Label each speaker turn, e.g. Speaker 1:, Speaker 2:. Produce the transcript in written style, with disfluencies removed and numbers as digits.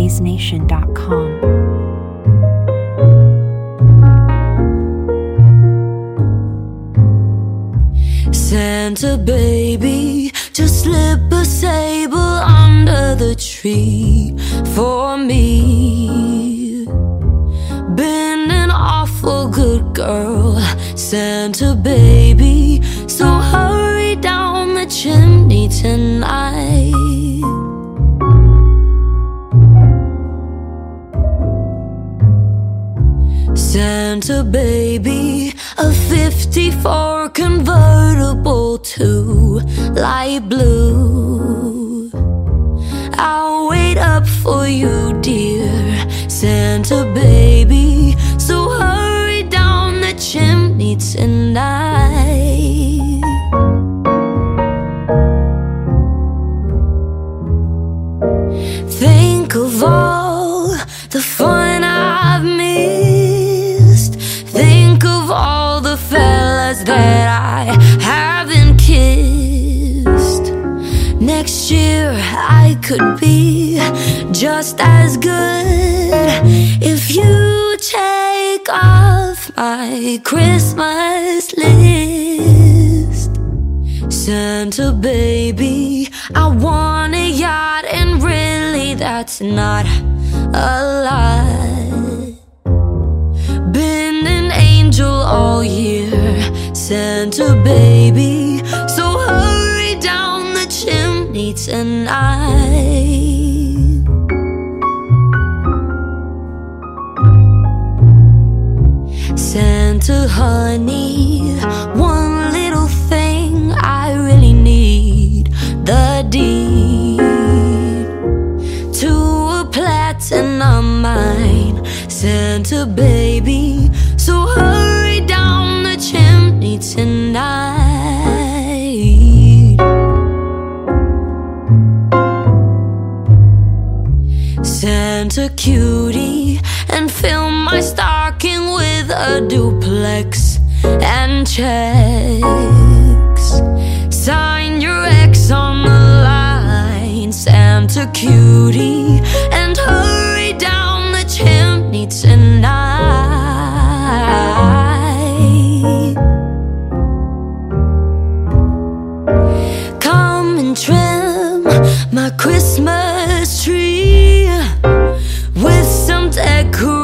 Speaker 1: BaseNation.com.
Speaker 2: Santa baby, just slip a sable under the tree for me. Been an awful good girl, Santa baby, so hurry down the chimney tonight. Santa baby, a 54 convertible to light blue. I'll wait up for you, dear Santa baby, so hurry down the chimney tonight. Think of all the fun I've missed. Think of all the fellas that I haven't kissed. Next year I could be just as good if you take off my Christmas list. Santa baby, I want a yacht, and really that's not a lie. Been an angel all year, Santa baby, so hurry down the chimney tonight. Santa honey, one little thing I really need, the deed to a platinum mine, Santa baby, so hurry down the chimney tonight. Santa cutie, and fill my stocking with a duplex and checks. Sign your ex on the line, Santa cutie, and hurry down the chimney tonight. Come and trim my Christmas tree with some decorations.